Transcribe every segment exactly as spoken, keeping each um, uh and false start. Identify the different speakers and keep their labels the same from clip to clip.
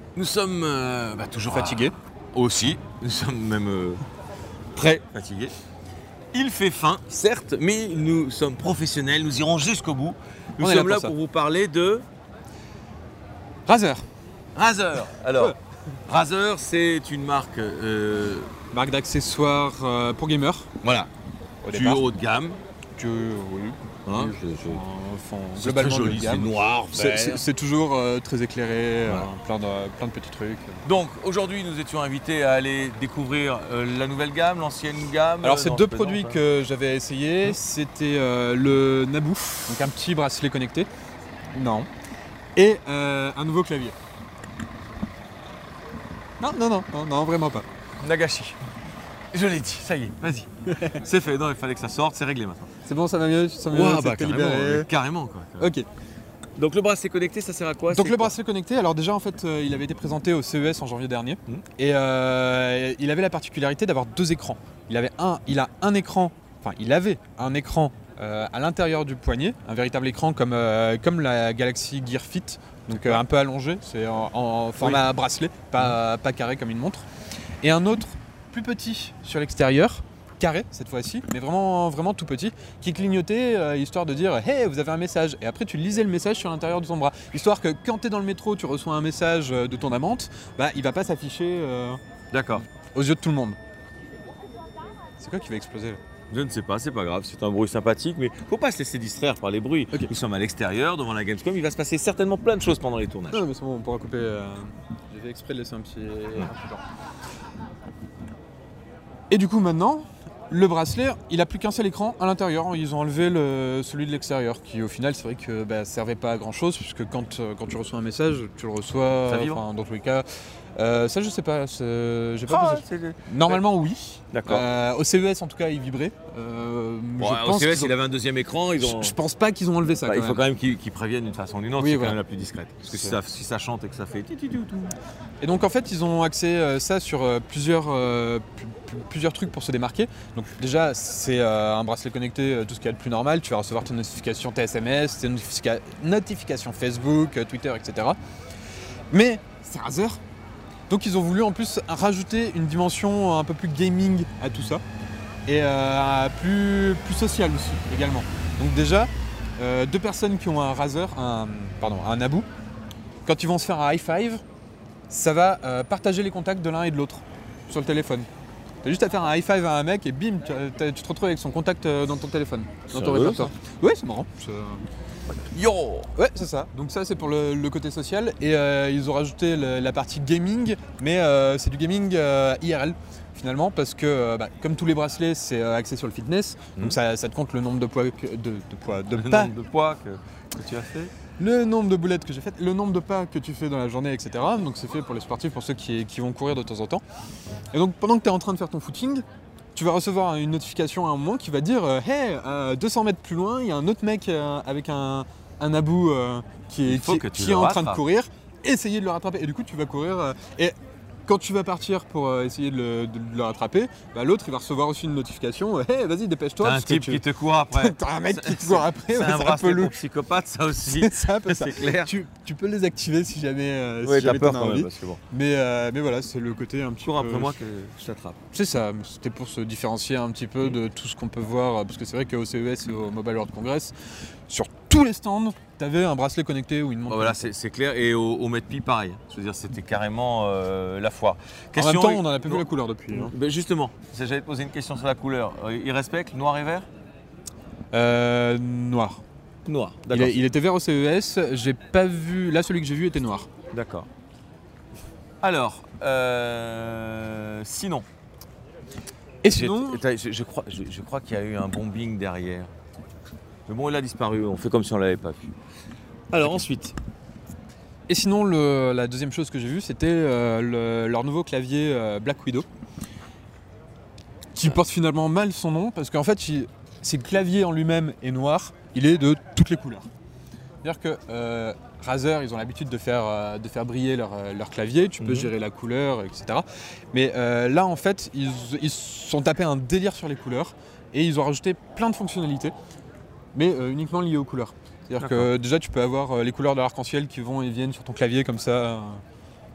Speaker 1: Nous sommes euh, bah, toujours
Speaker 2: Fatigués.
Speaker 1: à... Aussi, nous sommes même euh, très fatigués. Il fait faim, certes, mais nous sommes professionnels, nous irons jusqu'au bout. Nous
Speaker 2: On est
Speaker 1: sommes
Speaker 2: là
Speaker 1: là
Speaker 2: pour
Speaker 1: pour,
Speaker 2: ça.
Speaker 1: vous parler de
Speaker 2: Razer,
Speaker 1: Razer. Alors,
Speaker 2: Ouais.
Speaker 1: Razer, c'est une marque euh,
Speaker 2: marque d'accessoires euh, pour gamers.
Speaker 1: voilà,
Speaker 2: Au
Speaker 1: du
Speaker 2: départ.
Speaker 1: haut de gamme.
Speaker 2: Que, oui.
Speaker 1: Hein,
Speaker 2: Oui,
Speaker 1: je- je-
Speaker 2: Enfin,
Speaker 1: c'est
Speaker 2: globalement
Speaker 1: très
Speaker 2: de
Speaker 1: joli, c'est
Speaker 2: gamme.
Speaker 1: noir,
Speaker 2: C'est-
Speaker 1: vert.
Speaker 2: C'est c'est toujours euh, très éclairé,
Speaker 1: Voilà.
Speaker 2: euh, plein, de, plein de petits trucs.
Speaker 1: Donc aujourd'hui, nous étions invités à aller découvrir euh, la nouvelle gamme, l'ancienne gamme.
Speaker 2: Alors,
Speaker 1: euh,
Speaker 2: c'est
Speaker 1: non,
Speaker 2: deux
Speaker 1: je plaisante,
Speaker 2: produits
Speaker 1: hein.
Speaker 2: que j'avais essayé. C'était euh, le Naboo, donc un petit bracelet connecté. Non. Et euh, un nouveau clavier. Non, non, non, non, non, vraiment pas.
Speaker 1: Nagashi. Je l'ai dit, ça y est, vas-y. C'est fait, non, il fallait que ça sorte, c'est réglé maintenant.
Speaker 2: C'est bon, ça va mieux, tu te sens mieux,
Speaker 1: Ouah,
Speaker 2: ça
Speaker 1: bah,
Speaker 2: t'est
Speaker 1: carrément,
Speaker 2: libéré.
Speaker 1: euh, carrément quoi.
Speaker 2: Ok.
Speaker 1: Donc le bracelet connecté, ça sert à quoi?
Speaker 2: Donc
Speaker 1: C'est
Speaker 2: le
Speaker 1: quoi
Speaker 2: bracelet connecté, alors déjà en fait euh, il avait été présenté au C E S en janvier dernier
Speaker 1: Mhm.
Speaker 2: et euh, il avait la particularité d'avoir deux écrans. Il avait un, il a un écran, enfin il avait un écran euh, à l'intérieur du poignet, un véritable écran comme, euh, comme la Galaxy Gear Fit, donc euh, un peu allongé, c'est en, en format bracelet, pas, pas carré comme une montre. Et un autre plus petit sur l'extérieur, carré cette fois-ci, mais vraiment, vraiment tout petit, qui clignotait euh, histoire de dire « Hey, vous avez un message !» Et après tu lisais le message sur l'intérieur de ton bras, histoire que quand tu es dans le métro, tu reçois un message euh, de ton amante, bah il va pas s'afficher euh,
Speaker 1: D'accord.
Speaker 2: aux yeux de tout le monde. C'est quoi qui va exploser là?
Speaker 1: Je ne sais pas, c'est pas grave, c'est un bruit sympathique, mais faut pas se laisser distraire par les bruits.
Speaker 2: Ok.
Speaker 1: Nous sommes à l'extérieur, devant la Gamescom, il va se passer certainement plein de choses pendant les tournages.
Speaker 2: Non mais c'est bon, on pourra couper. euh, J'ai fait exprès de laisser un petit... un petit temps. Et du coup maintenant, le bracelet, il a plus qu'un seul écran à l'intérieur. Ils ont enlevé le, celui de l'extérieur, qui au final c'est vrai que bah, servait pas à grand chose, puisque quand, euh, quand tu reçois un message, tu le reçois.
Speaker 1: Ça vibre
Speaker 2: enfin, dans tous les cas. Euh, ça je sais pas, c'est- j'ai pas
Speaker 1: Ah,
Speaker 2: posé.
Speaker 1: c'est le-
Speaker 2: Normalement oui.
Speaker 1: D'accord.
Speaker 2: Euh, au C E S en tout cas il vibrait. Euh,
Speaker 1: Bon,
Speaker 2: je
Speaker 1: au
Speaker 2: pense
Speaker 1: C E S,
Speaker 2: qu'ils ont-
Speaker 1: il avait un deuxième écran, ils ont...
Speaker 2: je, je pense pas qu'ils ont enlevé ça.
Speaker 1: Bah,
Speaker 2: quand
Speaker 1: il faut
Speaker 2: même.
Speaker 1: quand même qu'ils qu'ils préviennent d'une façon ou d'une autre,
Speaker 2: Oui,
Speaker 1: c'est
Speaker 2: voilà.
Speaker 1: quand même la plus discrète. Parce que si
Speaker 2: C'est-
Speaker 1: ça, si ça chante et que ça fait... ti, ti, ti, tout.
Speaker 2: Et donc en fait ils ont axé euh, ça sur euh, plusieurs, euh, pu- pu- plusieurs trucs pour se démarquer. Donc déjà c'est euh, un bracelet connecté, euh, tout ce qu'il y a de plus normal. Tu vas recevoir tes notifications, tes S M S, tes notifica- notifications Facebook, euh, Twitter, et cetera. Mais c'est Razer. Donc ils ont voulu en plus rajouter une dimension un peu plus gaming à tout ça. Et euh, plus, plus sociale aussi également. Donc déjà, euh, deux personnes qui ont un Razer, un, pardon, un Naboo, quand ils vont se faire un high five, ça va euh, partager les contacts de l'un et de l'autre sur le téléphone. T'as juste à faire un high five à un mec et bim, tu, t'as- tu te retrouves avec son contact euh, dans ton téléphone, dans ton
Speaker 1: Sérieux,
Speaker 2: répertoire. Ouais, c'est marrant. c'est-
Speaker 1: Yo.
Speaker 2: Ouais, c'est ça. Donc ça, c'est pour le, le côté social. Et euh, ils ont rajouté le- la partie gaming, mais euh, c'est du gaming euh, I R L finalement, parce que euh, bah, comme tous les bracelets, c'est euh, axé sur le fitness.
Speaker 1: Mhm.
Speaker 2: Donc ça, ça te compte le nombre de poids, que- de, de poids, de
Speaker 1: Le
Speaker 2: pas,
Speaker 1: nombre de poids que, que tu as fait.
Speaker 2: le nombre de boulettes que j'ai faites, le nombre de pas que tu fais dans la journée, et cetera. Donc c'est fait pour les sportifs, pour ceux qui, qui vont courir de temps en temps. Et donc pendant que tu es en train de faire ton footing, tu vas recevoir une notification à un moment qui va dire euh, Hey, euh, deux cents mètres plus loin, il y a un autre mec euh, avec un, un Naboo euh, qui est,
Speaker 1: Il faut
Speaker 2: qui,
Speaker 1: que tu
Speaker 2: qui
Speaker 1: le
Speaker 2: est en train de
Speaker 1: rattrapes.
Speaker 2: courir. Essayez de le rattraper. Et du coup, tu vas courir. euh, et quand tu vas partir pour euh, essayer de le, de le rattraper, bah, l'autre il va recevoir aussi une notification euh, Hey, vas-y, dépêche-toi.
Speaker 1: T'as un
Speaker 2: parce que
Speaker 1: type
Speaker 2: tu-
Speaker 1: qui te court après.
Speaker 2: T'as un mec qui te
Speaker 1: C'est-
Speaker 2: court après.
Speaker 1: C'est
Speaker 2: ouais,
Speaker 1: un
Speaker 2: peu
Speaker 1: bracelet pour
Speaker 2: louche.
Speaker 1: psychopathe, ça aussi.
Speaker 2: C'est un peu ça.
Speaker 1: C'est clair.
Speaker 2: Tu, tu peux les activer si jamais, euh,
Speaker 1: Ouais,
Speaker 2: si
Speaker 1: t'as
Speaker 2: jamais
Speaker 1: peur
Speaker 2: t'en as
Speaker 1: quand même,
Speaker 2: envie.
Speaker 1: parce que bon.
Speaker 2: Mais, euh, mais voilà, c'est le côté un petit
Speaker 1: Cours
Speaker 2: peu...
Speaker 1: après moi que je t'attrape.
Speaker 2: C'est ça, c'était pour se différencier un petit peu de tout ce qu'on peut voir, parce que c'est vrai qu'au C E S et au Mobile World Congress, sur tous les stands, t'avais un bracelet connecté ou une montre.
Speaker 1: Bon, voilà,
Speaker 2: connectée.
Speaker 1: c'est c'est clair. Et au, au Medpi, pareil. Je veux dire, c'était carrément euh, la foire.
Speaker 2: En même temps, on n'en a pas vu la couleur depuis. hein.
Speaker 1: Ben justement, c'est- j'allais te poser une question sur la couleur. Euh, Il respecte noir et vert?
Speaker 2: Euh, noir.
Speaker 1: Noir,
Speaker 2: Il,
Speaker 1: d'accord.
Speaker 2: a- il était vert au C E S, j'ai pas vu... Là, celui que j'ai vu était noir.
Speaker 1: D'accord. Alors, euh, sinon,
Speaker 2: Et
Speaker 1: j'ai-
Speaker 2: sinon...
Speaker 1: t'as- je, je crois, je, je crois qu'il y a eu un bombing derrière. Le bon, il a disparu. On fait comme si on l'avait pas vu. Alors ensuite,
Speaker 2: Et sinon, le- la deuxième chose que j'ai vue, c'était euh, le- leur nouveau clavier euh, Black Widow, qui porte finalement mal son nom, parce qu'en fait, il- si le clavier en lui-même est noir, il est de toutes les couleurs. C'est-à-dire que euh, Razer, ils ont l'habitude de faire, euh, de faire briller leur, euh, leur clavier, tu peux
Speaker 1: Mhm.
Speaker 2: gérer la couleur, et cetera. Mais euh, là, en fait, ils ils se sont tapés un délire sur les couleurs, et ils ont rajouté plein de fonctionnalités, mais euh, uniquement liées aux couleurs. C'est-à-dire que
Speaker 1: D'accord.
Speaker 2: déjà tu peux avoir euh, les couleurs de l'arc-en-ciel qui vont et viennent sur ton clavier comme ça. euh,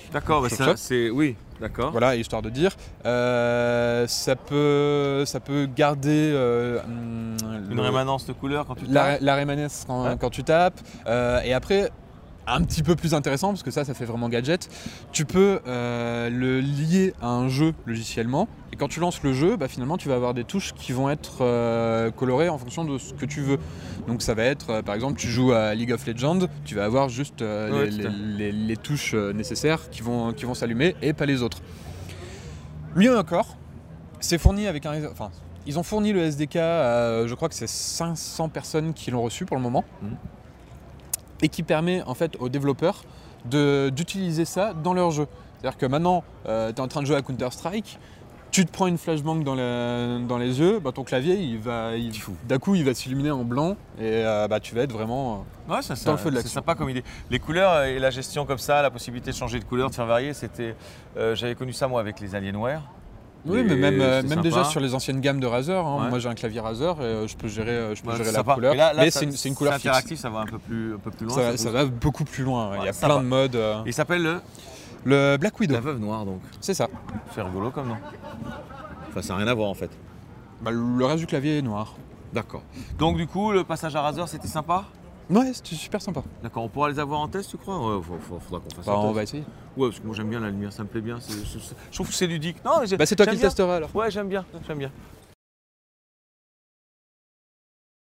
Speaker 1: D'accord, bah
Speaker 2: Sur
Speaker 1: ça,
Speaker 2: ça.
Speaker 1: c'est. Oui, d'accord.
Speaker 2: Voilà, histoire de dire. Euh, ça, peut, ça peut garder euh, hum,
Speaker 1: Une
Speaker 2: le-
Speaker 1: rémanence de couleur quand tu
Speaker 2: la,
Speaker 1: tapes.
Speaker 2: la rémanence quand,
Speaker 1: Ouais.
Speaker 2: quand tu tapes. Euh, et après, un petit peu plus intéressant, parce que ça, ça fait vraiment gadget, tu peux euh, le lier à un jeu logiciellement. Et quand tu lances le jeu, bah, finalement, tu vas avoir des touches qui vont être euh, colorées en fonction de ce que tu veux. Donc ça va être, euh, par exemple, tu joues à League of Legends, tu vas avoir juste euh,
Speaker 1: Ouais,
Speaker 2: les,
Speaker 1: tout à
Speaker 2: les- les- les touches euh, nécessaires qui vont, qui vont s'allumer et pas les autres. Mieux encore, c'est fourni avec un... Enfin, ils ont fourni le S D K à, je crois que c'est cinq cents personnes qui l'ont reçu pour le moment.
Speaker 1: Mhm.
Speaker 2: Et qui permet en fait aux développeurs de- d'utiliser ça dans leur jeu. C'est-à-dire que maintenant, euh, tu es en train de jouer à Counter-Strike, tu te prends une flashbang dans, la- dans les yeux, bah, ton clavier, il va, il- d'un coup, il va s'illuminer en blanc et euh, bah, tu vas être vraiment... euh,
Speaker 1: Ouais, ça,
Speaker 2: Dans
Speaker 1: ça,
Speaker 2: le feu de
Speaker 1: c'est
Speaker 2: l'action.
Speaker 1: sympa comme idée. Les couleurs et la gestion comme ça, la possibilité de changer de couleur, de faire varier, c'était. euh, J'avais connu ça moi avec les Alienware.
Speaker 2: Oui,
Speaker 1: Et
Speaker 2: mais même, euh,
Speaker 1: c'est
Speaker 2: même
Speaker 1: sympa.
Speaker 2: déjà sur les anciennes gammes de Razer, hein,
Speaker 1: Ouais.
Speaker 2: moi j'ai un clavier Razer et euh, je peux gérer, euh, je peux
Speaker 1: Ouais,
Speaker 2: gérer
Speaker 1: c'est
Speaker 2: la
Speaker 1: sympa.
Speaker 2: couleur.
Speaker 1: Mais là, là,
Speaker 2: mais
Speaker 1: ça-
Speaker 2: c'est une, c'est une couleur
Speaker 1: c'est
Speaker 2: fixe.
Speaker 1: interactif, ça va un peu plus, un peu plus loin.
Speaker 2: Ça,
Speaker 1: ça
Speaker 2: ça
Speaker 1: pousse.
Speaker 2: va beaucoup plus loin. Il y
Speaker 1: Ouais,
Speaker 2: a
Speaker 1: ça
Speaker 2: plein
Speaker 1: va.
Speaker 2: de modes. euh.
Speaker 1: Il s'appelle le.
Speaker 2: Le Black Widow,
Speaker 1: La veuve noire donc.
Speaker 2: c'est ça.
Speaker 1: C'est rigolo comme nom. Enfin, ça n'a rien à voir en fait.
Speaker 2: Bah, le reste du clavier est noir.
Speaker 1: D'accord. Donc du coup, le passage à Razer, c'était sympa.
Speaker 2: Ouais, c'était super sympa.
Speaker 1: D'accord, on pourra les avoir en test, tu crois? Ouais, faut- faut- faudra qu'on fasse
Speaker 2: Bah,
Speaker 1: un
Speaker 2: on
Speaker 1: test.
Speaker 2: va essayer.
Speaker 1: Ouais, parce que moi j'aime bien la lumière, ça me plaît bien. c'est- c'est- c'est- Je trouve que c'est ludique. Non, mais j'ai-
Speaker 2: Bah, c'est toi
Speaker 1: j'aime
Speaker 2: qui
Speaker 1: bien.
Speaker 2: le testeras alors.
Speaker 1: Ouais, j'aime bien, j'aime bien.